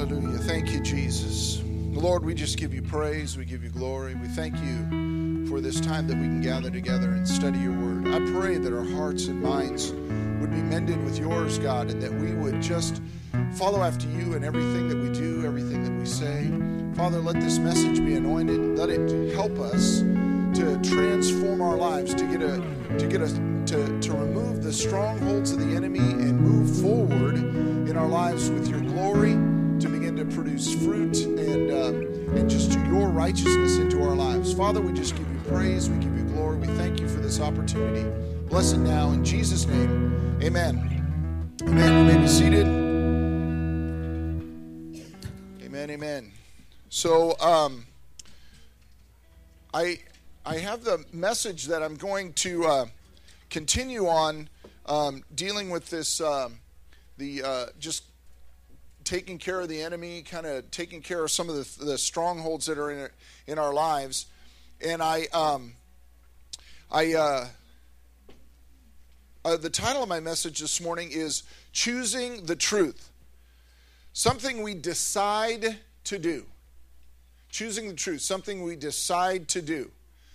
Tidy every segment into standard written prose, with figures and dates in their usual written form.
Hallelujah. Thank you, Jesus. Lord, we just give you praise. We give you glory. We thank you for this time that we can gather together and study your word. I pray that our hearts and minds would be mended with yours, God, and that we would just follow after you in everything that we do, everything that we say. Father, let this message be anointed. Let it help us to transform our lives, to remove the strongholds of the enemy and move forward in our lives with your glory, to begin to produce fruit and just to your righteousness into our lives. Father, we just give you praise, we give you glory, we thank you for this opportunity. Bless it now in Jesus' name. Amen. Amen. You may be seated. Amen. Amen. So I have the message that I'm going to continue on dealing with this just taking care of the enemy, kind of taking care of some of the strongholds that are in our lives. And the title of my message this morning is Choosing the Truth. Something we decide to do. Choosing the truth, something we decide to do.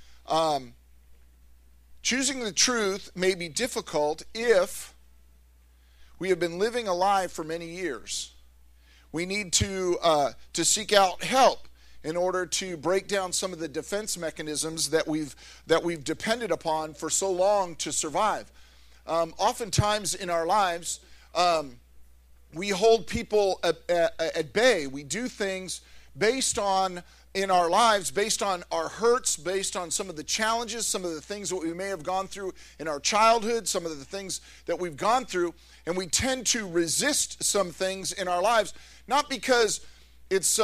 Choosing the truth may be difficult if we have been living a lie for many years. We need to seek out help in order to break down some of the defense mechanisms that we've depended upon for so long to survive. Oftentimes in our lives, we hold people at bay. We do things based on our hurts, based on some of the challenges, some of the things that we may have gone through in our childhood, some of the things that we've gone through, and we tend to resist some things in our lives, not because it's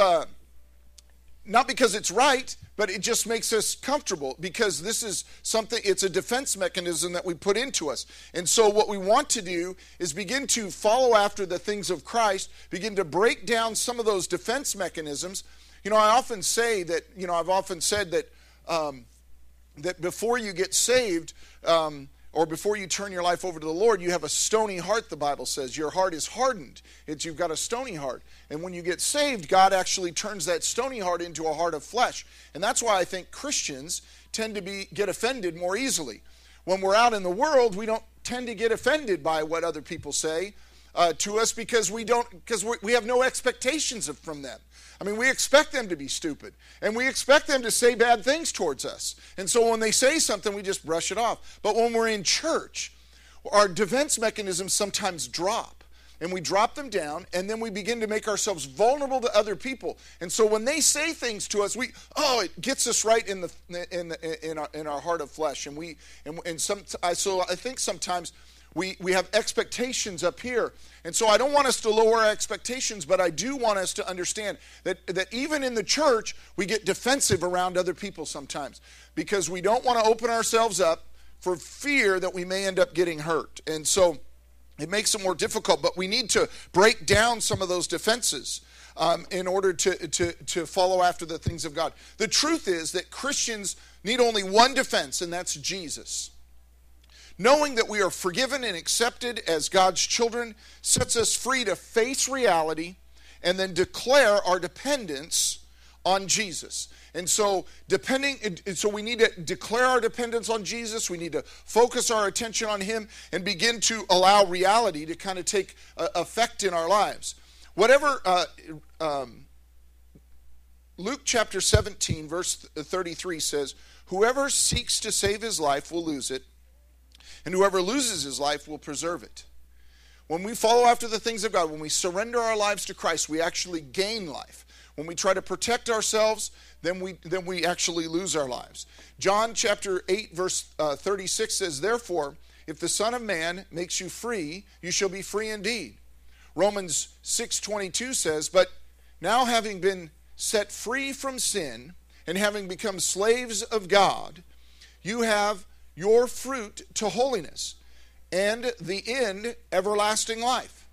right, but it just makes us comfortable, because this is something, it's a defense mechanism that we put into us. And so what we want to do is begin to follow after the things of Christ, begin to break down some of those defense mechanisms. You know, I've often said that that before you get saved, or before you turn your life over to the Lord, you have a stony heart, the Bible says. Your heart is hardened. You've got a stony heart. And when you get saved, God actually turns that stony heart into a heart of flesh. And that's why I think Christians tend to get offended more easily. When we're out in the world, we don't tend to get offended by what other people say to us, because we have no expectations from them. I mean, we expect them to be stupid, and we expect them to say bad things towards us. And so when they say something, we just brush it off. But when we're in church, our defense mechanisms sometimes drop, and we drop them down, and then we begin to make ourselves vulnerable to other people. And so when they say things to us, it gets us right in our heart of flesh. So I think sometimes we have expectations up here. And so I don't want us to lower our expectations, but I do want us to understand that even in the church, we get defensive around other people sometimes, because we don't want to open ourselves up for fear that we may end up getting hurt. And so it makes it more difficult, but we need to break down some of those defenses in order to follow after the things of God. The truth is that Christians need only one defense, and that's Jesus. Knowing that we are forgiven and accepted as God's children sets us free to face reality and then declare our dependence on Jesus. And so we need to declare our dependence on Jesus. We need to focus our attention on him and begin to allow reality to kind of take effect in our lives. Luke chapter 17, verse 33 says, "Whoever seeks to save his life will lose it, and whoever loses his life will preserve it." When we follow after the things of God, when we surrender our lives to Christ, we actually gain life. When we try to protect ourselves, then we actually lose our lives. John chapter 8, verse 36 says, "Therefore, if the Son of Man makes you free, you shall be free indeed." Romans 6:22 says, "But now having been set free from sin and having become slaves of God, you have your fruit to holiness, and the end, everlasting life."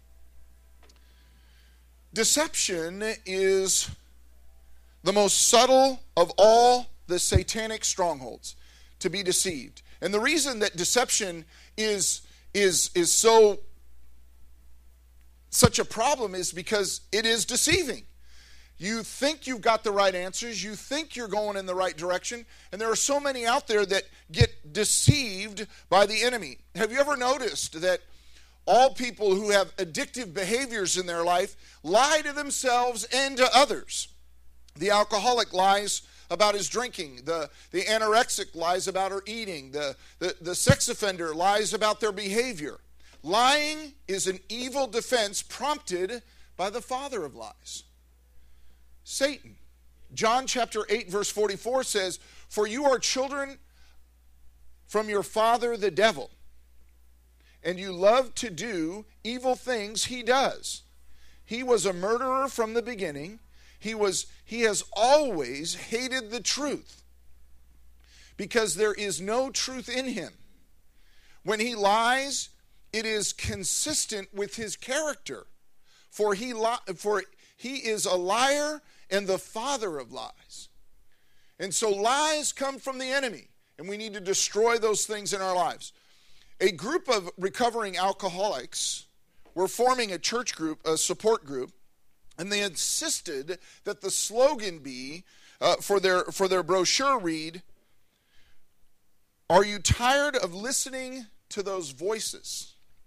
Deception is the most subtle of all the satanic strongholds, to be deceived. And the reason that deception is so such a problem is because it is deceiving. You think you've got the right answers. You think you're going in the right direction. And there are so many out there that get deceived by the enemy. Have you ever noticed that all people who have addictive behaviors in their life lie to themselves and to others? The alcoholic lies about his drinking. The anorexic lies about her eating. The sex offender lies about their behavior. Lying is an evil defense prompted by the father of lies, Satan. John chapter 8 verse 44 says, "For you are children from your father the devil, and you love to do evil things he does. He was a murderer from the beginning. He has always hated the truth, because there is no truth in him. When he lies, it is consistent with his character, for he is a liar and the father of lies." And so lies come from the enemy, and we need to destroy those things in our lives. A group of recovering alcoholics were forming a church group, a support group, and they insisted that the slogan be, for their brochure read, "Are you tired of listening to those voices?"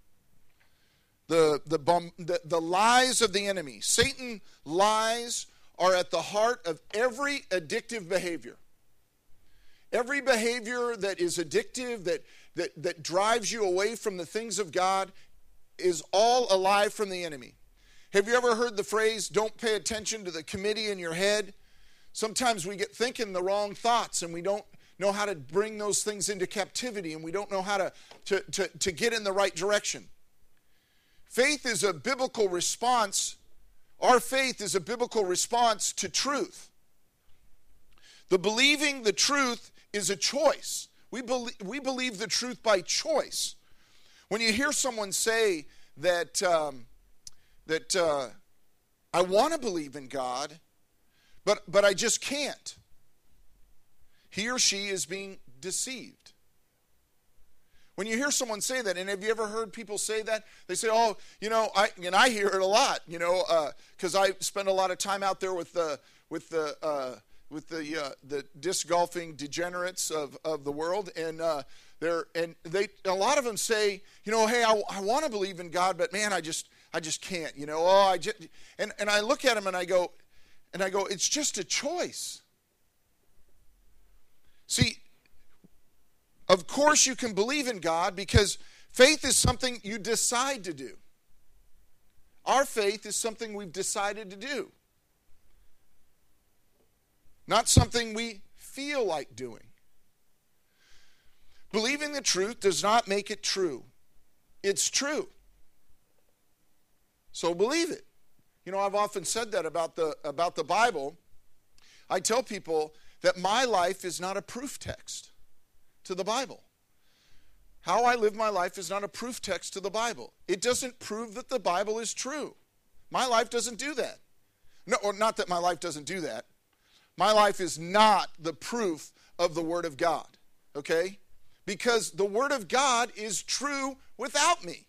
The lies of the enemy. Satan lies are at the heart of every addictive behavior. Every behavior that is addictive, that drives you away from the things of God, is all a lie from the enemy. Have you ever heard the phrase, "Don't pay attention to the committee in your head"? Sometimes we get thinking the wrong thoughts, and we don't know how to bring those things into captivity, and we don't know how to get in the right direction. Faith is a biblical response. Our faith is a biblical response to truth. The believing the truth is a choice. We believe the truth by choice. When you hear someone say that I want to believe in God, but I just can't, he or she is being deceived. When you hear someone say that, and have you ever heard people say that? They say, "Oh, I hear it a lot, because I spend a lot of time out there with the disc golfing degenerates of the world, and a lot of them say, hey, I want to believe in God, but man, I just can't, and I look at them and I go, it's just a choice. See, of course you can believe in God, because faith is something you decide to do. Our faith is something we've decided to do, not something we feel like doing. Believing the truth does not make it true. It's true. So believe it. I've often said that about the Bible. I tell people that my life is not a proof text to the Bible. How I live my life is not a proof text to the Bible. It doesn't prove that the Bible is true. My life doesn't do that. No, or not that my life doesn't do that. My life is not the proof of the Word of God, okay? Because the Word of God is true without me.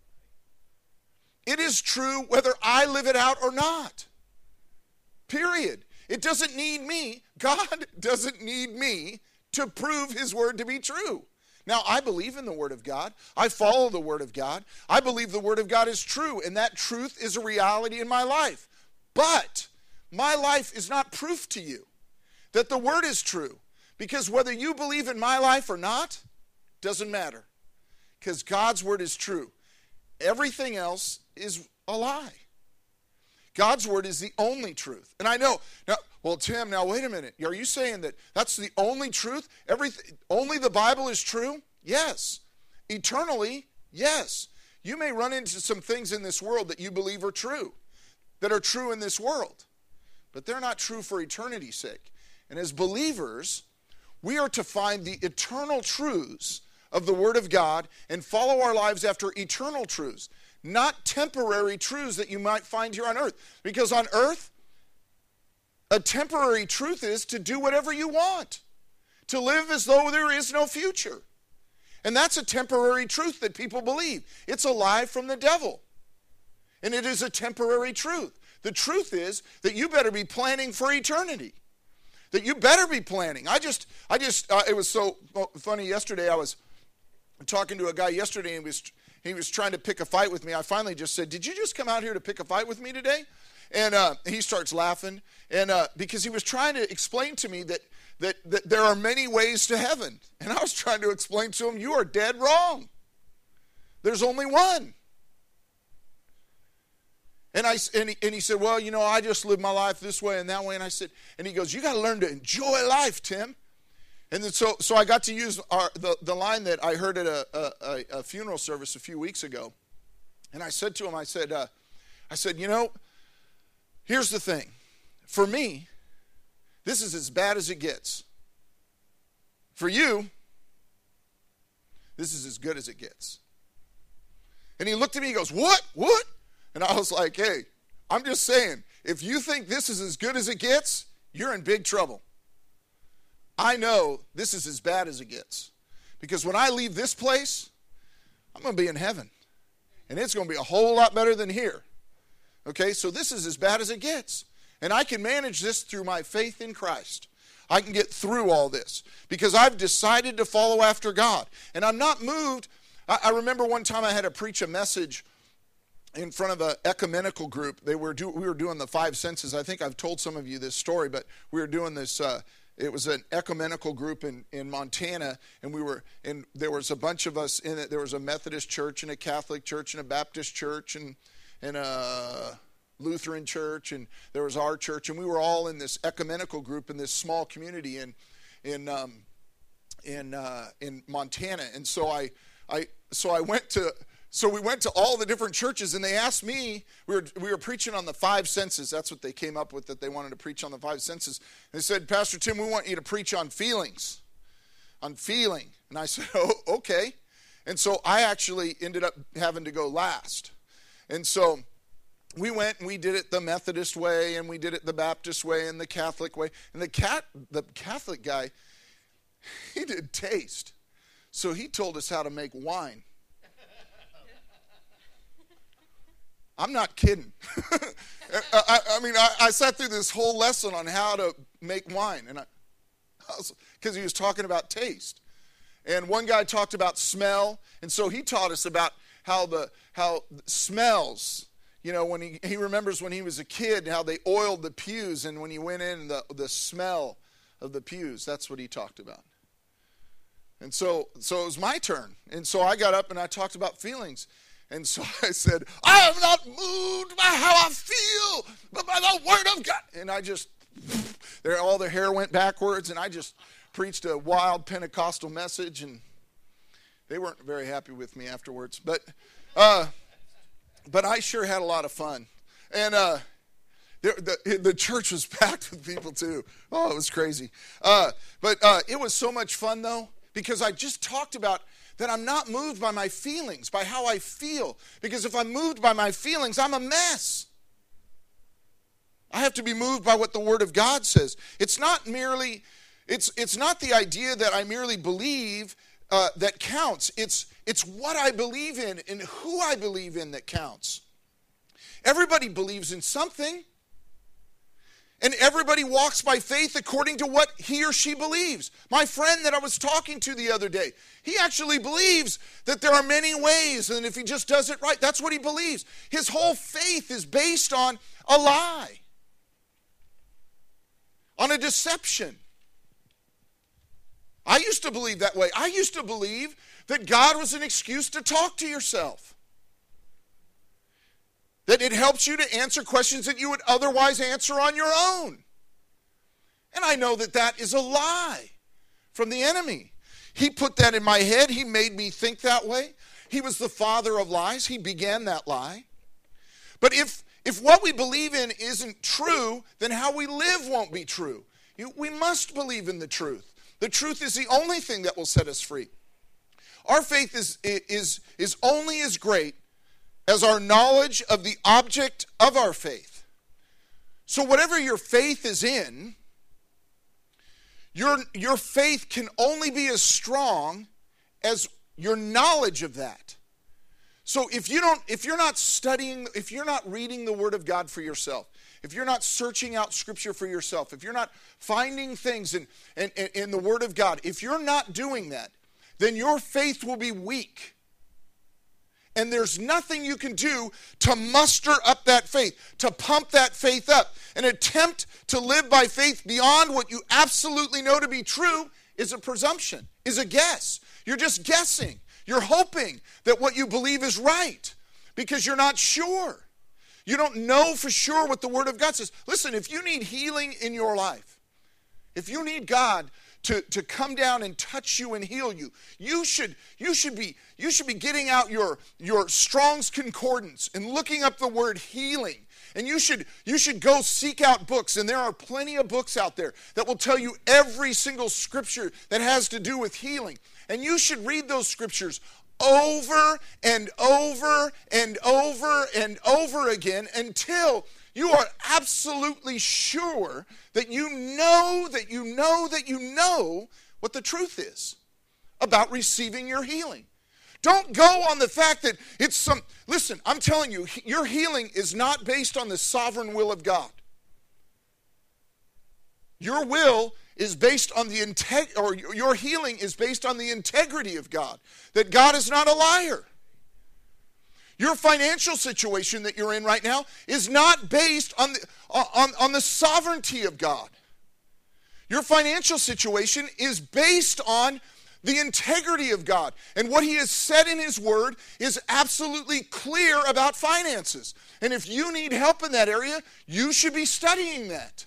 It is true whether I live it out or not. Period. It doesn't need me. God doesn't need me to prove His Word to be true. Now, I believe in the Word of God. I follow the Word of God. I believe the Word of God is true, and that truth is a reality in my life. But my life is not proof to you that the Word is true, because whether you believe in my life or not doesn't matter, because God's Word is true. Everything else is a lie. God's Word is the only truth. And I know, now, well, Tim, now wait a minute. Are you saying that that's the only truth? Only the Bible is true? Yes. Eternally, yes. You may run into some things in this world that you believe are true in this world, but they're not true for eternity's sake. And as believers, we are to find the eternal truths of the Word of God and follow our lives after eternal truths, not temporary truths that you might find here on earth. Because on earth, a temporary truth is to do whatever you want, to live as though there is no future. And that's a temporary truth that people believe. It's a lie from the devil. And it is a temporary truth. The truth is that you better be planning for eternity. That you better be planning. It was so funny yesterday. I was talking to a guy yesterday, and he was trying to pick a fight with me. I finally just said, "Did you just come out here to pick a fight with me today?" And he starts laughing, and because he was trying to explain to me that there are many ways to heaven. And I was trying to explain to him, you are dead wrong. There's only one. And he said, well, I just live my life this way and that way. And he goes, you got to learn to enjoy life, Tim. And then so I got to use the line that I heard at a funeral service a few weeks ago. And I said to him, I said, here's the thing. For me, this is as bad as it gets. For you, this is as good as it gets. And he looked at me, he goes, what? And I was like, hey, I'm just saying, if you think this is as good as it gets, you're in big trouble. I know this is as bad as it gets. Because when I leave this place, I'm going to be in heaven. And it's going to be a whole lot better than here. Okay, so this is as bad as it gets. And I can manage this through my faith in Christ. I can get through all this because I've decided to follow after God. And I'm not moved. I remember one time I had to preach a message in front of an ecumenical group. We were doing the 5 senses. I think I've told some of you this story, but we were doing this. It was an ecumenical group in Montana, and there was a bunch of us in it. There was a Methodist church and a Catholic church and a Baptist church and a Lutheran church, and there was our church, and we were all in this ecumenical group in this small community in Montana. And so we went to all the different churches, and they asked me. We were preaching on the 5 senses. That's what they came up with, that they wanted to preach on the 5 senses. They said, Pastor Tim, we want you to preach on feelings, on feeling. And I said, oh, okay. And so I actually ended up having to go last. And so we went and we did it the Methodist way, and we did it the Baptist way and the Catholic way. And the Catholic guy, he did taste. So he told us how to make wine. I'm not kidding. I sat through this whole lesson on how to make wine, and because he was talking about taste. And one guy talked about smell, and so he taught us about how smells. When he remembers when he was a kid, how they oiled the pews, and when he went in, the smell of the pews. That's what he talked about. And so it was my turn. And so I got up and I talked about feelings. And so I said, I am not moved by how I feel, but by the word of God. And all the hair went backwards, and I just preached a wild Pentecostal message, and they weren't very happy with me afterwards. But I sure had a lot of fun. And the church was packed with people too. Oh, it was crazy. But it was so much fun, though, because I just talked about that I'm not moved by my feelings, by how I feel. Because if I'm moved by my feelings, I'm a mess. I have to be moved by what the Word of God says. It's not the idea that I merely believe that counts. It's what I believe in and who I believe in that counts. Everybody believes in something. And everybody walks by faith according to what he or she believes. My friend that I was talking to the other day, he actually believes that there are many ways, and if he just does it right, that's what he believes. His whole faith is based on a lie, on a deception. I used to believe that way. I used to believe that God was an excuse to talk to yourself. That it helps you to answer questions that you would otherwise answer on your own. And I know that that is a lie from the enemy. He put that in my head. He made me think that way. He was the father of lies. He began that lie. But if what we believe in isn't true, then how we live won't be true. We must believe in the truth. The truth is the only thing that will set us free. Our faith is only as great as our knowledge of the object of our faith. So whatever your faith is in, your faith can only be as strong as your knowledge of that. So if you're not studying, if you're not reading the Word of God for yourself, if you're not searching out Scripture for yourself, if you're not finding things in the Word of God, if you're not doing that, then your faith will be weak. And there's nothing you can do to muster up that faith, to pump that faith up. An attempt to live by faith beyond what you absolutely know to be true is a presumption, is a guess. You're just guessing. You're hoping that what you believe is right because you're not sure. You don't know for sure what the Word of God says. Listen, if you need healing in your life, if you need God to come down and touch you and heal you, you should be getting out your Strong's Concordance and looking up the word healing. And you should go seek out books, and there are plenty of books out there that will tell you every single scripture that has to do with healing. And you should read those scriptures over and over and over and over again until you are absolutely sure that you know what the truth is about receiving your healing. Don't go on the fact that it's some... Listen, I'm telling you, your healing is not based on the sovereign will of God. Your will is based on your healing is based on the integrity of God. That God is not a liar. Your financial situation that you're in right now is not based on the sovereignty of God. Your financial situation is based on the integrity of God. And what He has said in His Word is absolutely clear about finances. And if you need help in that area, you should be studying that.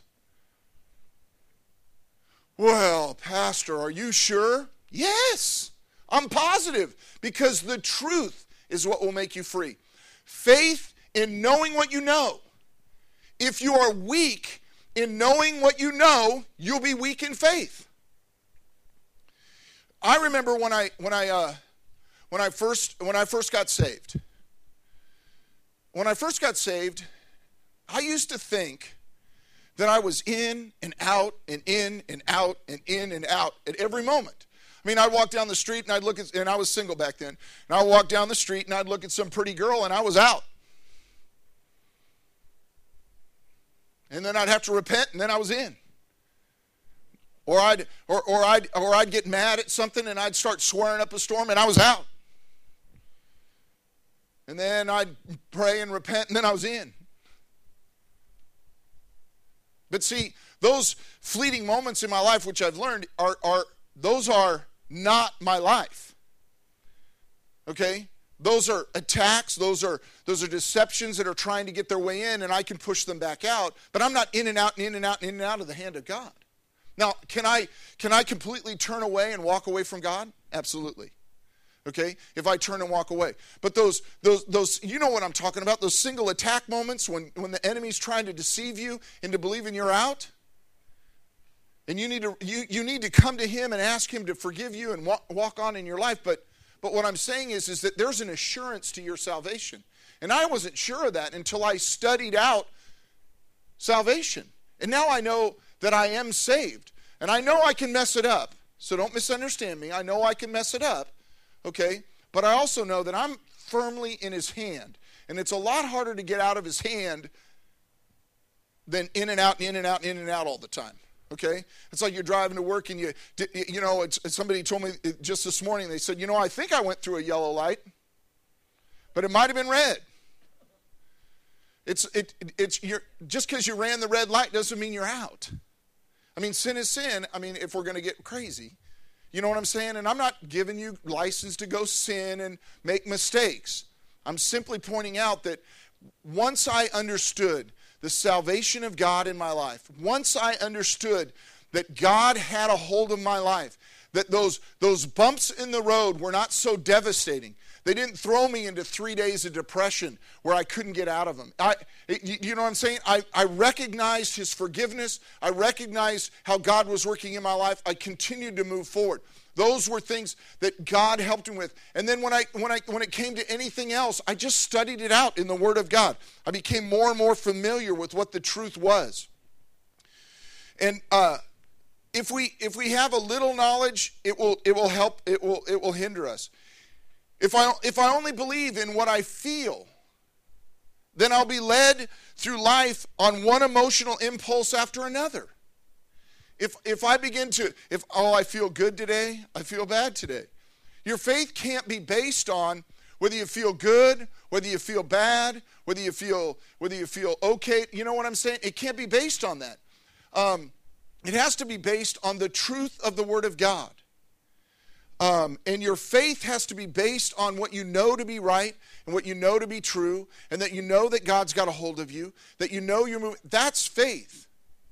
Well, Pastor, are you sure? Yes, I'm positive, because the truth is what will make you free. Faith in knowing what you know. If you are weak in knowing what you know, you'll be weak in faith. I remember when I first got saved. When I first got saved, I used to think that I was in and out and in and out and in and out at every moment. I mean, I'd walk down the street and I'd look at, and I was single back then, and I'd walk down the street and I'd look at some pretty girl and I was out. And then I'd have to repent and then I was in. Or I'd get mad at something and I'd start swearing up a storm and I was out. And then I'd pray and repent and then I was in. But see, those fleeting moments in my life, which I've learned, those are not my life. Okay? Those are attacks, those are deceptions that are trying to get their way in, and I can push them back out, but I'm not in and out and in and out and in and out of the hand of God. Now, can I completely turn away and walk away from God? Absolutely. Okay? If I turn and walk away. But those you know what I'm talking about, those single attack moments when the enemy's trying to deceive you into believing you're out. And you need to come to Him and ask Him to forgive you and walk on in your life. But what I'm saying is that there's an assurance to your salvation. And I wasn't sure of that until I studied out salvation. And now I know that I am saved. And I know I can mess it up. So don't misunderstand me. I know I can mess it up. Okay? But I also know that I'm firmly in His hand. And it's a lot harder to get out of His hand than in and out and in and out and in and out all the time. Okay? It's like you're driving to work and somebody told me just this morning, they said, I think I went through a yellow light, but it might have been red. Just because you ran the red light doesn't mean you're out. I mean, sin is sin. I mean, if we're going to get crazy. You know what I'm saying? And I'm not giving you license to go sin and make mistakes. I'm simply pointing out that once I understood the salvation of God in my life, once I understood that God had a hold of my life, that those bumps in the road were not so devastating. They didn't throw me into 3 days of depression where I couldn't get out of them. You know what I'm saying? I recognized His forgiveness. I recognized how God was working in my life. I continued to move forward. Those were things that God helped me with. And then when it came to anything else, I just studied it out in the Word of God. I became more and more familiar with what the truth was. And if we have a little knowledge, it will help. It will hinder us. If I only believe in what I feel, then I'll be led through life on one emotional impulse after another. If I I feel good today, I feel bad today. Your faith can't be based on whether you feel good, whether you feel bad, whether you feel okay. You know what I'm saying? It can't be based on that. It has to be based on the truth of the Word of God. And your faith has to be based on what you know to be right and what you know to be true, and that you know that God's got a hold of you, that you know you're moving. That's faith.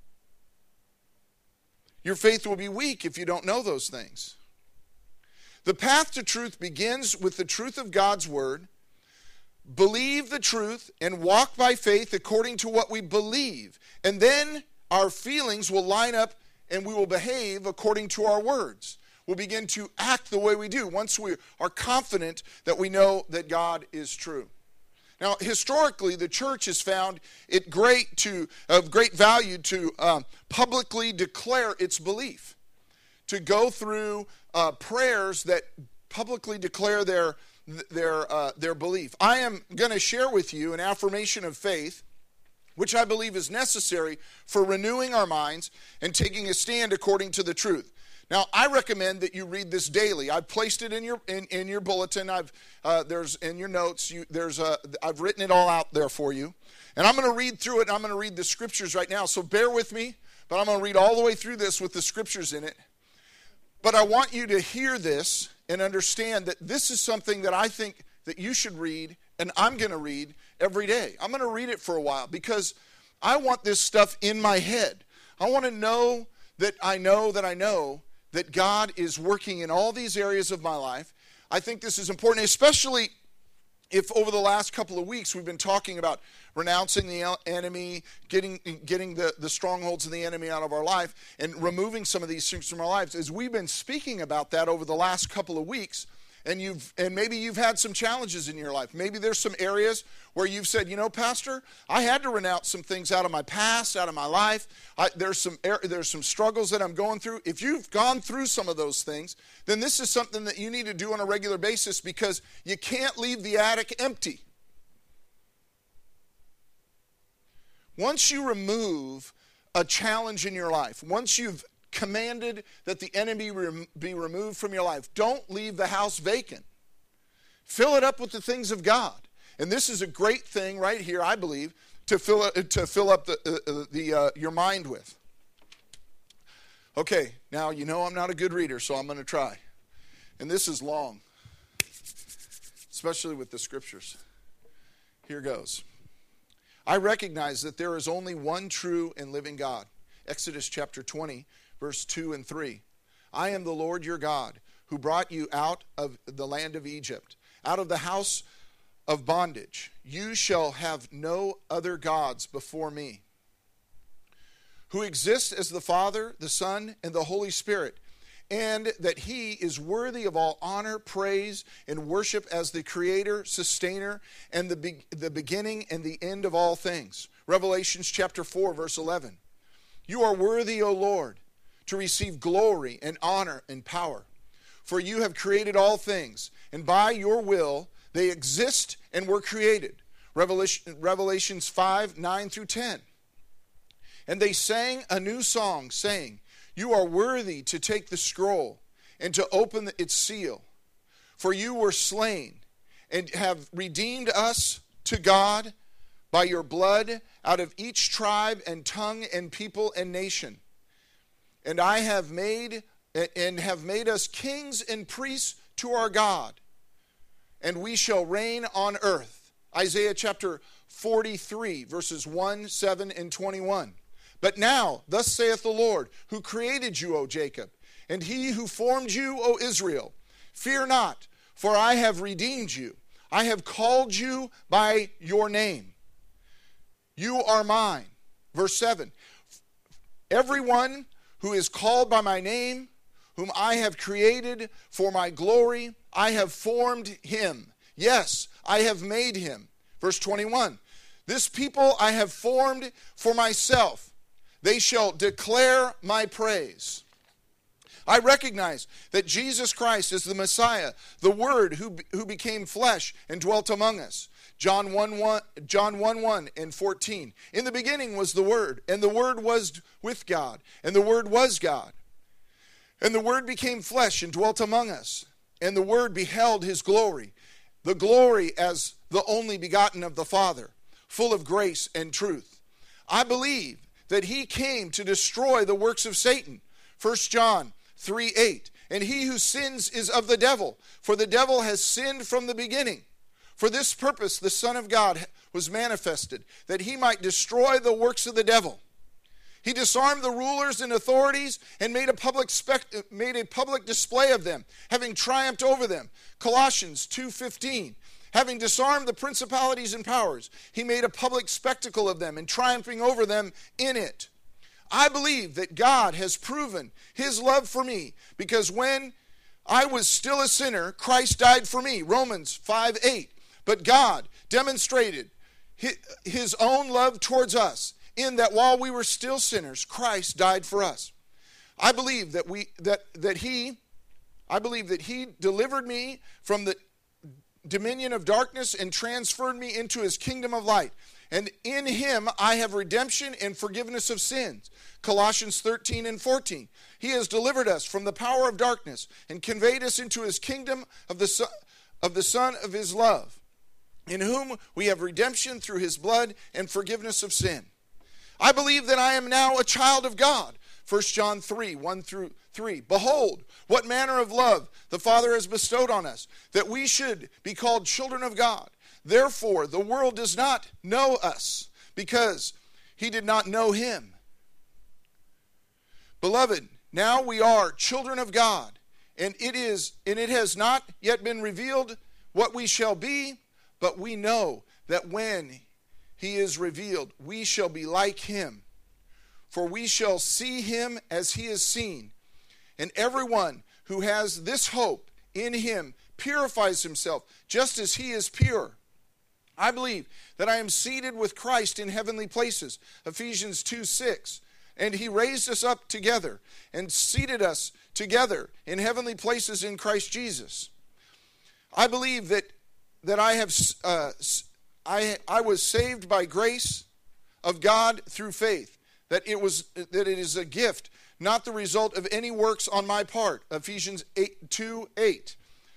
Your faith will be weak if you don't know those things. The path to truth begins with the truth of God's Word. Believe the truth and walk by faith according to what we believe. And then our feelings will line up and we will behave according to our words. We'll begin to act the way we do once we are confident that we know that God is true. Now, historically, the church has found it of great value to publicly declare its belief, to go through prayers that publicly declare their belief. I am going to share with you an affirmation of faith, which I believe is necessary for renewing our minds and taking a stand according to the truth. Now, I recommend that you read this daily. I've placed it in your bulletin. There's in your notes. I've written it all out there for you, and I'm going to read through it. And I'm going to read the scriptures right now. So bear with me, but I'm going to read all the way through this with the scriptures in it. But I want you to hear this and understand that this is something that I think that you should read, and I'm going to read every day. I'm going to read it for a while because I want this stuff in my head. I want to know that I know that God is working in all these areas of my life. I think this is important, especially if over the last couple of weeks we've been talking about renouncing the enemy, getting the strongholds of the enemy out of our life, and removing some of these things from our lives. As we've been speaking about that over the last couple of weeks, and maybe you've had some challenges in your life. Maybe there's some areas where you've said, Pastor, I had to renounce some things out of my past, out of my life. There's some struggles that I'm going through. If you've gone through some of those things, then this is something that you need to do on a regular basis, because you can't leave the attic empty. Once you remove a challenge in your life, once you've commanded that the enemy be removed from your life, don't leave the house vacant. Fill it up with the things of God. And this is a great thing right here, I believe, to fill up your mind with. Okay, now I'm not a good reader, so I'm going to try. And this is long, especially with the scriptures. Here goes. I recognize that there is only one true and living God. Exodus chapter 20, verse 2 and 3. I am the Lord your God, who brought you out of the land of Egypt, out of the house of bondage. You shall have no other gods before me, who exists as the Father, the Son, and the Holy Spirit, and that he is worthy of all honor, praise, and worship as the creator, sustainer, and the beginning and the end of all things. Revelations chapter 4, verse 11. You are worthy, O Lord, to receive glory and honor and power. For you have created all things, and by your will they exist and were created. Revelations 5, 9 through 10. And they sang a new song, saying, you are worthy to take the scroll and to open its seal. For you were slain and have redeemed us to God by your blood out of each tribe and tongue and people and nation. And have made us kings and priests to our God, and we shall reign on earth. Isaiah chapter 43, verses 1, 7, and 21. But now, thus saith the Lord, who created you, O Jacob, and he who formed you, O Israel, fear not, for I have redeemed you. I have called you by your name. You are mine. Verse 7. Everyone who is called by my name, whom I have created for my glory, I have formed him. Yes, I have made him. Verse 21. This people I have formed for myself. They shall declare my praise. I recognize that Jesus Christ is the Messiah, the Word who became flesh and dwelt among us. John 1:1 and 14. In the beginning was the Word, and the Word was with God, and the Word was God. And the Word became flesh and dwelt among us, and the Word beheld his glory, the glory as the only begotten of the Father, full of grace and truth. I believe that he came to destroy the works of Satan. 1 John 3:8. And he who sins is of the devil, for the devil has sinned from the beginning. For this purpose the Son of God was manifested, that he might destroy the works of the devil. He disarmed the rulers and authorities and made a public display of them, having triumphed over them. Colossians 2:15. Having disarmed the principalities and powers, he made a public spectacle of them and triumphing over them in it. I believe that God has proven his love for me, because when I was still a sinner, Christ died for me. Romans 5:8. But God demonstrated his own love towards us, in that while we were still sinners, Christ died for us. I believe that he delivered me from the dominion of darkness and transferred me into his kingdom of light. And in him I have redemption and forgiveness of sins. Colossians 13 and 14. He has delivered us from the power of darkness and conveyed us into his kingdom of the Son of his love, in whom we have redemption through his blood and forgiveness of sin. I believe that I am now a child of God. 1 John 3:1-3. Behold, what manner of love the Father has bestowed on us, that we should be called children of God. Therefore, the world does not know us, because he did not know him. Beloved, now we are children of God, and it has not yet been revealed what we shall be, but we know that when he is revealed, we shall be like him. For we shall see him as he is seen. And everyone who has this hope in him purifies himself, just as he is pure. I believe that I am seated with Christ in heavenly places. Ephesians 2:6. And he raised us up together and seated us together in heavenly places in Christ Jesus. I believe that I was saved by grace of God through faith. That it is a gift, not the result of any works on my part. Ephesians 2:8.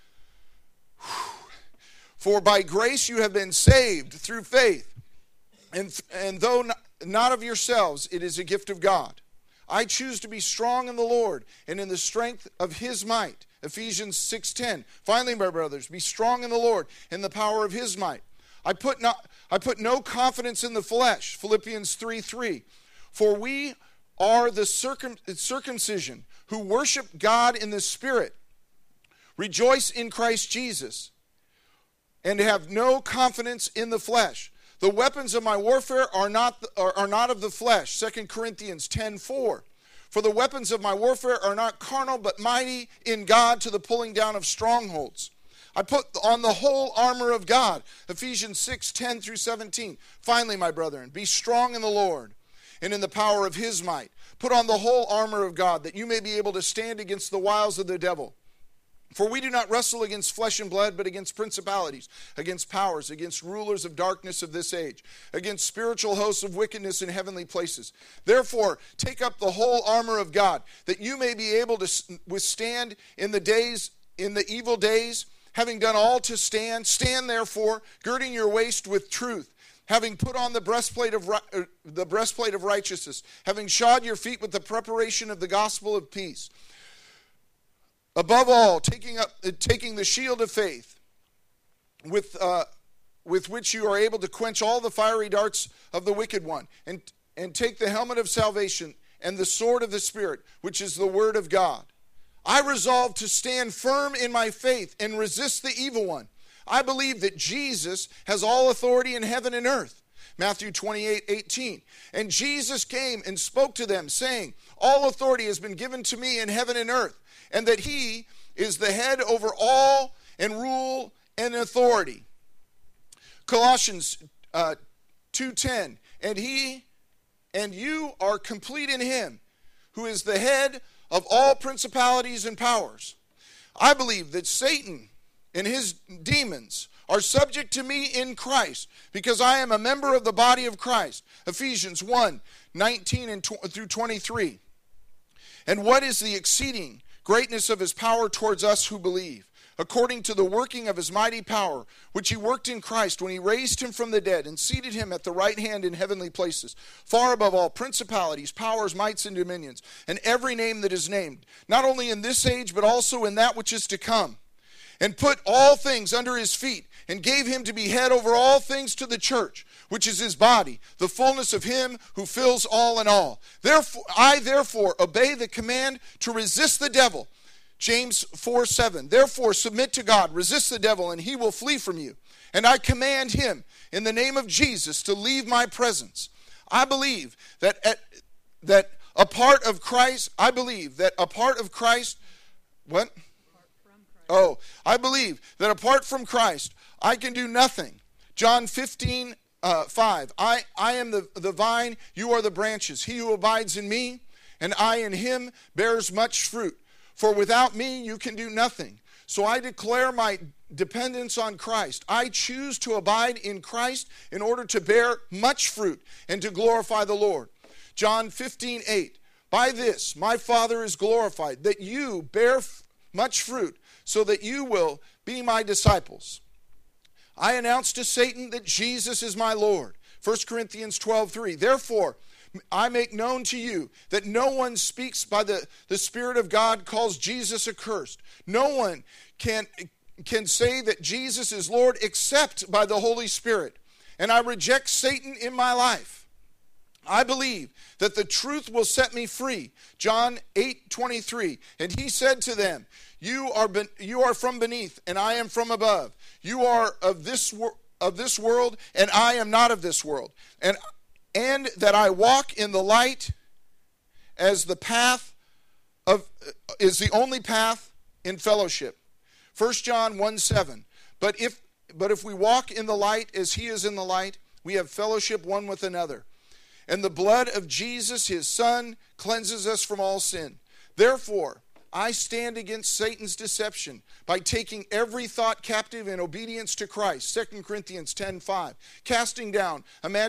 For by grace you have been saved through faith, and though not of yourselves, it is a gift of God. I choose to be strong in the Lord and in the strength of his might. Ephesians 6:10. Finally, my brothers, be strong in the Lord and the power of his might. I put no confidence in the flesh. Philippians 3:3. For we are the circumcision who worship God in the Spirit, rejoice in Christ Jesus, and have no confidence in the flesh. The weapons of my warfare are not of the flesh. 2 Corinthians 10:4. For the weapons of my warfare are not carnal, but mighty in God to the pulling down of strongholds. I put on the whole armor of God. Ephesians 6:10-17. Finally, my brethren, be strong in the Lord and in the power of his might. Put on the whole armor of God, that you may be able to stand against the wiles of the devil. For we do not wrestle against flesh and blood, but against principalities, against powers, against rulers of darkness of this age, against spiritual hosts of wickedness in heavenly places. Therefore, take up the whole armor of God, that you may be able to withstand in the evil days, having done all to stand. Stand therefore, girding your waist with truth, having put on the breastplate of righteousness, having shod your feet with the preparation of the gospel of peace. Above all, taking the shield of faith, with which you are able to quench all the fiery darts of the wicked one, and take the helmet of salvation and the sword of the Spirit, which is the word of God. I resolve to stand firm in my faith and resist the evil one. I believe that Jesus has all authority in heaven and earth. Matthew 28:18. And Jesus came and spoke to them, saying, all authority has been given to me in heaven and earth, and that he is the head over all and rule and authority. Colossians 2:10. And you are complete in him, who is the head of all principalities and powers. I believe that Satan and his demons are subject to me in Christ, because I am a member of the body of Christ. Ephesians 1:19 through 23. And what is the exceeding greatness of his power towards us who believe, according to the working of his mighty power, which he worked in Christ when he raised him from the dead and seated him at the right hand in heavenly places, far above all principalities, powers, mights, and dominions, and every name that is named, not only in this age, but also in that which is to come, and put all things under his feet, and gave him to be head over all things to the church, which is his body, the fullness of him who fills all in all. Therefore obey the command to resist the devil. James 4:7. Therefore submit to God, resist the devil, and he will flee from you. And I command him in the name of Jesus to leave my presence. I believe that a part of Christ, I believe that apart from Christ, apart from Christ, I can do nothing. John 15:5. I am the vine, you are the branches. He who abides in me, and I in him, bears much fruit. For without me, you can do nothing. So I declare my dependence on Christ. I choose to abide in Christ in order to bear much fruit and to glorify the Lord. John 15:8. By this, my Father is glorified, that you bear much fruit, so that you will be my disciples. I announce to Satan that Jesus is my Lord. 1 Corinthians 12:3. Therefore, I make known to you that no one speaks by the Spirit of God calls Jesus accursed. No one can say that Jesus is Lord except by the Holy Spirit. And I reject Satan in my life. I believe that the truth will set me free. John 8:23. And he said to them, you are from beneath, and I am from above. You are of this world, and I am not of this world. And that I walk in the light as the path is the only path in fellowship. 1 John 1:7. But if we walk in the light as he is in the light, we have fellowship one with another. And the blood of Jesus, his Son, cleanses us from all sin. Therefore, I stand against Satan's deception by taking every thought captive in obedience to Christ. 2 Corinthians 10:5. Casting down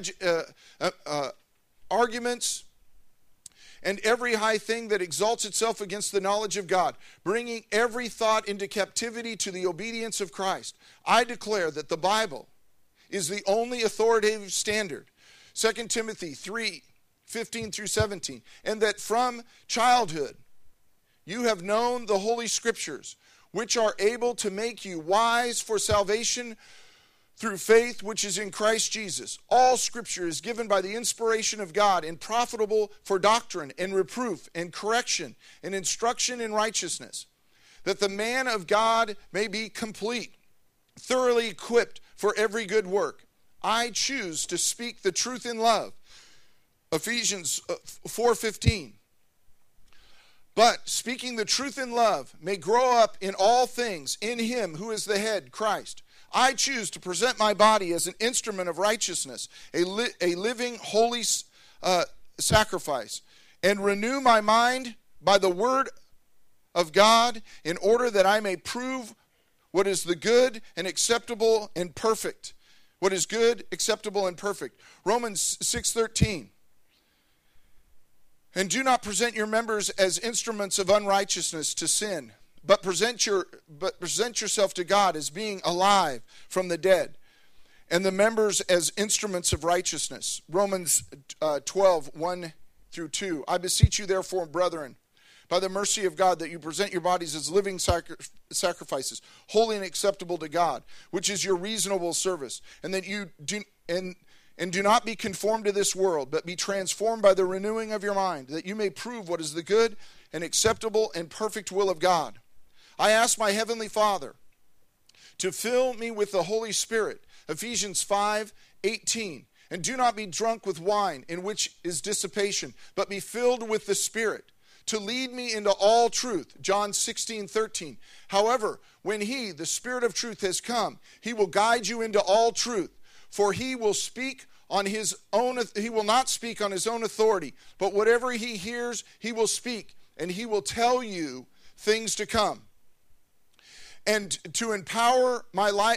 arguments and every high thing that exalts itself against the knowledge of God, bringing every thought into captivity to the obedience of Christ. I declare that the Bible is the only authoritative standard. 2 Timothy 3:15 through 17. And that from childhood you have known the Holy Scriptures, which are able to make you wise for salvation through faith which is in Christ Jesus. All Scripture is given by the inspiration of God and profitable for doctrine and reproof and correction and instruction in righteousness, that the man of God may be complete, thoroughly equipped for every good work. I choose to speak the truth in love. Ephesians 4:15. But speaking the truth in love may grow up in all things in him who is the head, Christ. I choose to present my body as an instrument of righteousness, a living, holy sacrifice, and renew my mind by the word of God in order that I may prove what is the good and acceptable and perfect. What is good, acceptable, and perfect. Romans 6:13. And do not present your members as instruments of unrighteousness to sin, but present yourself to God as being alive from the dead, and the members as instruments of righteousness. Romans 12:1 through 2. I beseech you therefore, brethren, by the mercy of God, that you present your bodies as living sacrifices, holy and acceptable to God, which is your reasonable service, and that you do not be conformed to this world, but be transformed by the renewing of your mind, that you may prove what is the good and acceptable and perfect will of God. I ask my heavenly Father to fill me with the Holy Spirit. Ephesians 5:18. And do not be drunk with wine, in which is dissipation, but be filled with the Spirit, to lead me into all truth. John 16:13. However, when he, the Spirit of truth, has come, he will guide you into all truth. For he will not speak on his own authority, but whatever he hears, he will speak, and he will tell you things to come. And to empower my life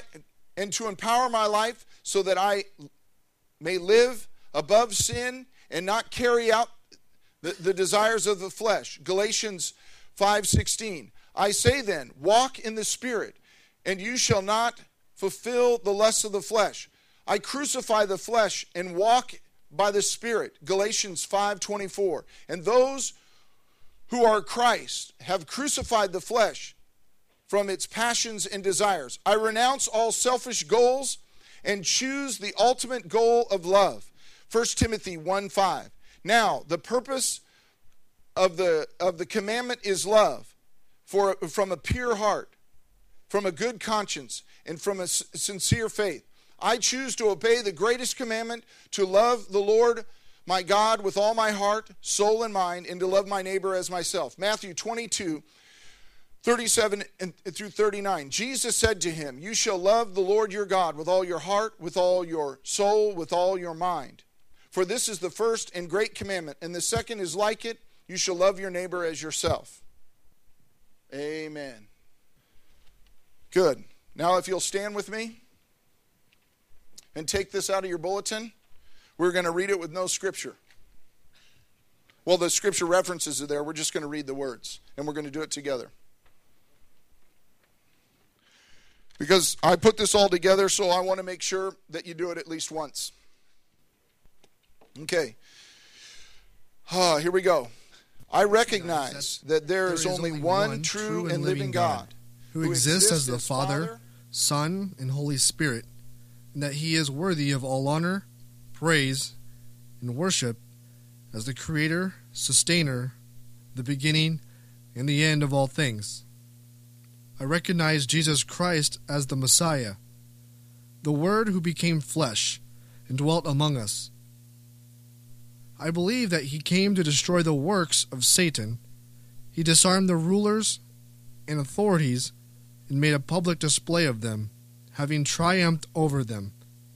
so that I may live above sin and not carry out the desires of the flesh. Galatians 5:16. I say then, walk in the Spirit, and you shall not fulfill the lusts of the flesh. I crucify the flesh and walk by the Spirit. Galatians 5:24. And those who are Christ have crucified the flesh from its passions and desires. I renounce all selfish goals and choose the ultimate goal of love. 1 Timothy 1:5. Now, the purpose of the commandment is love, from a pure heart, from a good conscience, and from a sincere faith. I choose to obey the greatest commandment, to love the Lord my God with all my heart, soul, and mind, and to love my neighbor as myself. Matthew 22:37 through 39. Jesus said to him, you shall love the Lord your God with all your heart, with all your soul, with all your mind. For this is the first and great commandment, and the second is like it, you shall love your neighbor as yourself. Amen. Good. Now if you'll stand with me and take this out of your bulletin, we're going to read it with no scripture. Well, the scripture references are there. We're just going to read the words, and we're going to do it together. Because I put this all together, so I want to make sure that you do it at least once. Okay. Here we go. I recognize that there is only one true and living God, who exists as the Father, Son, and Holy Spirit, and that he is worthy of all honor, praise, and worship as the Creator, Sustainer, the beginning, and the end of all things. I recognize Jesus Christ as the Messiah, the Word who became flesh and dwelt among us. I believe that he came to destroy the works of Satan. He disarmed the rulers and authorities and made a public display of them, having triumphed over them.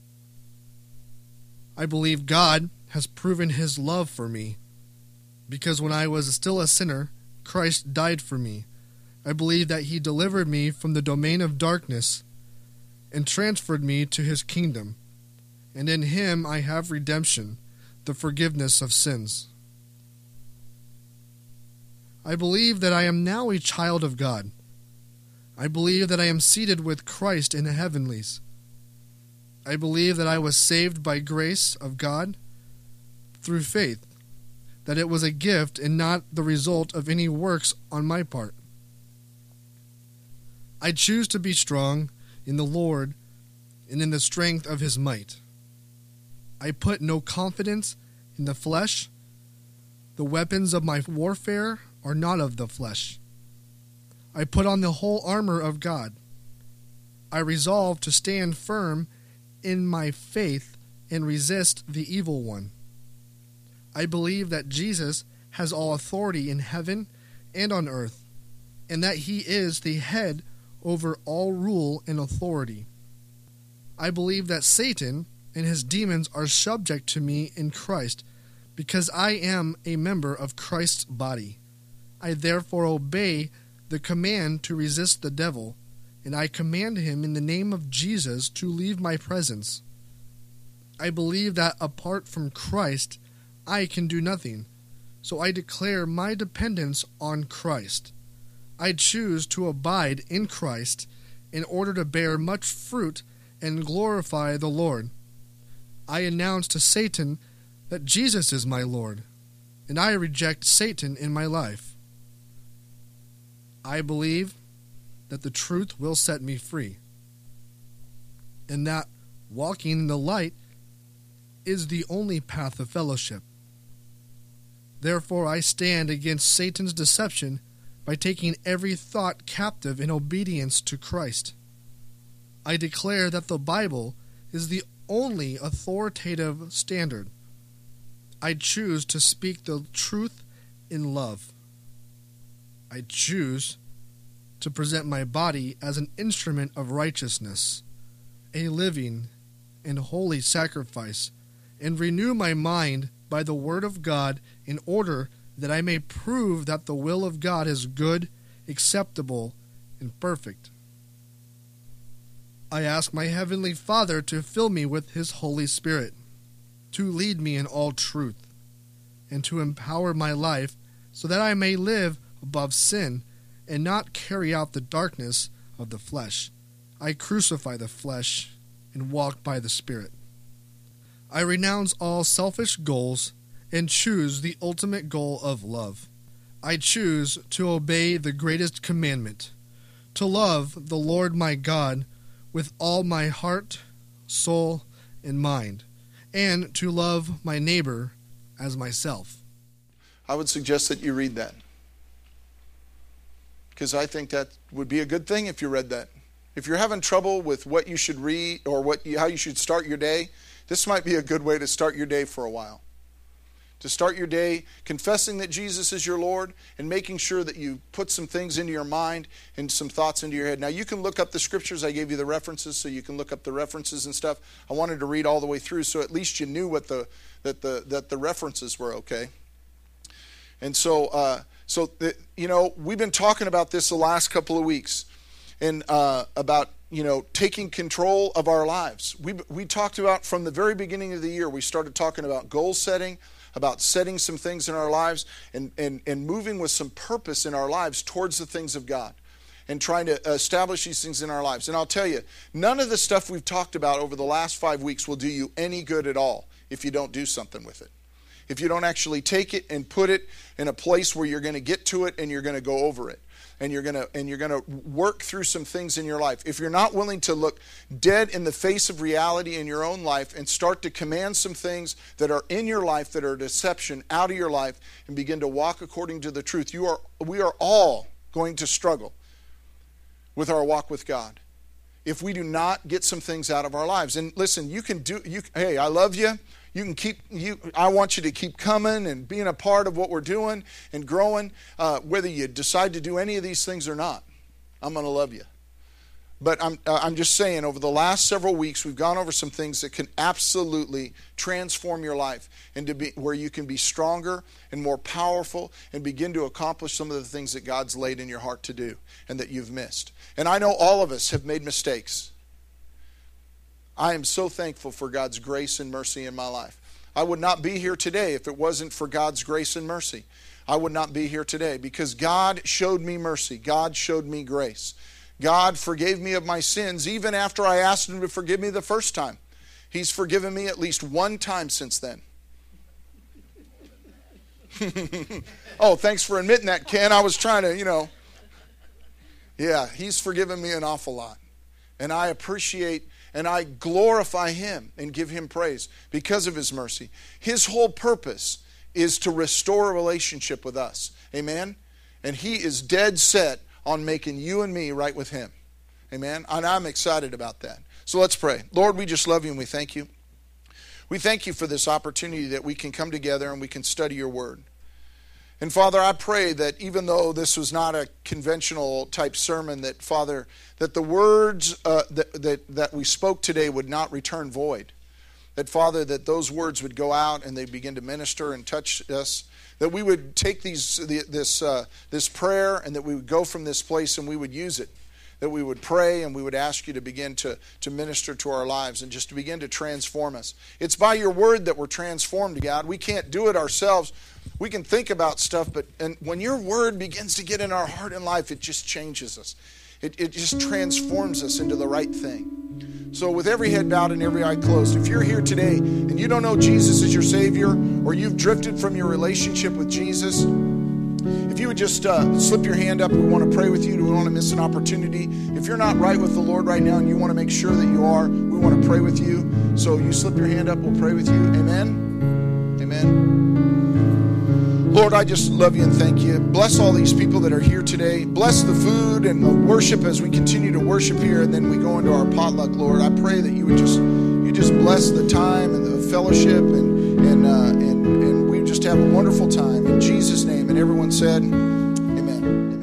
I believe God has proven his love for me, because when I was still a sinner, Christ died for me. I believe that he delivered me from the domain of darkness and transferred me to his kingdom, and in him I have redemption, the forgiveness of sins. I believe that I am now a child of God. I believe that I am seated with Christ in the heavenlies. I believe that I was saved by grace of God through faith, that it was a gift and not the result of any works on my part. I choose to be strong in the Lord and in the strength of his might. I put no confidence in the flesh. The weapons of my warfare are not of the flesh. I put on the whole armor of God. I resolve to stand firm in my faith and resist the evil one. I believe that Jesus has all authority in heaven and on earth, and that he is the head over all rule and authority. I believe that Satan and his demons are subject to me in Christ, because I am a member of Christ's body. I therefore obey the command to resist the devil, and I command him in the name of Jesus to leave my presence. I believe that apart from Christ, I can do nothing, so I declare my dependence on Christ. I choose to abide in Christ in order to bear much fruit and glorify the Lord. I announce to Satan that Jesus is my Lord, and I reject Satan in my life. I believe that the truth will set me free, and that walking in the light is the only path of fellowship. Therefore I stand against Satan's deception by taking every thought captive in obedience to Christ. I declare that the Bible is the only authoritative standard. I choose to speak the truth in love. I choose to present my body as an instrument of righteousness, a living and holy sacrifice, and renew my mind by the Word of God in order that I may prove that the will of God is good, acceptable, and perfect. I ask my heavenly Father to fill me with his Holy Spirit, to lead me in all truth, and to empower my life so that I may live above sin and not carry out the darkness of the flesh. I crucify the flesh and walk by the Spirit. I renounce all selfish goals and choose the ultimate goal of love. I choose to obey the greatest commandment, to love the Lord my God with all my heart, soul, and mind, and to love my neighbor as myself. I would suggest that you read that, because I think that would be a good thing if you read that. If you're having trouble with what you should read or how you should start your day, this might be a good way to start your day for a while. To start your day confessing that Jesus is your Lord and making sure that you put some things into your mind and some thoughts into your head. Now, you can look up the scriptures. I gave you the references, so you can look up the references and stuff. I wanted to read all the way through, so at least you knew what that the references were, okay? And so, we've been talking about this the last couple of weeks, and about taking control of our lives. We talked about from the very beginning of the year. We started talking about goal setting, about setting some things in our lives, and moving with some purpose in our lives towards the things of God, and trying to establish these things in our lives. And I'll tell you, none of the stuff we've talked about over the last 5 weeks will do you any good at all if you don't do something with it. If you don't actually take it and put it in a place where you're going to get to it and you're going to go over it, and you're going to work through some things in your life. If you're not willing to look dead in the face of reality in your own life and start to command some things that are in your life that are deception out of your life and begin to walk according to the truth, we are all going to struggle with our walk with God if we do not get some things out of our lives. And listen, hey, I love you. I want you to keep coming and being a part of what we're doing and growing, whether you decide to do any of these things or not. I'm going to love you. But I'm just saying, over the last several weeks, we've gone over some things that can absolutely transform your life into where you can be stronger and more powerful and begin to accomplish some of the things that God's laid in your heart to do and that you've missed. And I know all of us have made mistakes. I am so thankful for God's grace and mercy in my life. I would not be here today if it wasn't for God's grace and mercy. I would not be here today because God showed me mercy. God showed me grace. God forgave me of my sins even after I asked Him to forgive me the first time. He's forgiven me at least one time since then. Oh, thanks for admitting that, Ken. I was trying to, Yeah, He's forgiven me an awful lot. And I appreciate and I glorify Him and give Him praise because of His mercy. His whole purpose is to restore a relationship with us. Amen? And He is dead set on making you and me right with Him. Amen? And I'm excited about that. So let's pray. Lord, we just love You and we thank You. We thank You for this opportunity that we can come together and we can study Your Word. And Father, I pray that even though this was not a conventional type sermon, that Father, that the words that we spoke today would not return void. That Father, that those words would go out and they'd begin to minister and touch us. That we would take this prayer and that we would go from this place and we would use it. That we would pray and we would ask You to begin to minister to our lives and just to begin to transform us. It's by Your Word that we're transformed, God. We can't do it ourselves. We can think about stuff, but when Your Word begins to get in our heart and life, it just changes us. It just transforms us into the right thing. So with every head bowed and every eye closed, if you're here today and you don't know Jesus as your Savior, or you've drifted from your relationship with Jesus, if you would just slip your hand up, we want to pray with you. We don't want to miss an opportunity. If you're not right with the Lord right now and you want to make sure that you are, we want to pray with you. So you slip your hand up, we'll pray with you. Amen? Amen. Lord, I just love You and thank You. Bless all these people that are here today. Bless the food and the worship as we continue to worship here, and then we go into our potluck, Lord. I pray that You would just bless the time and the fellowship, and we just have a wonderful time. In Jesus' name. And everyone said, Amen.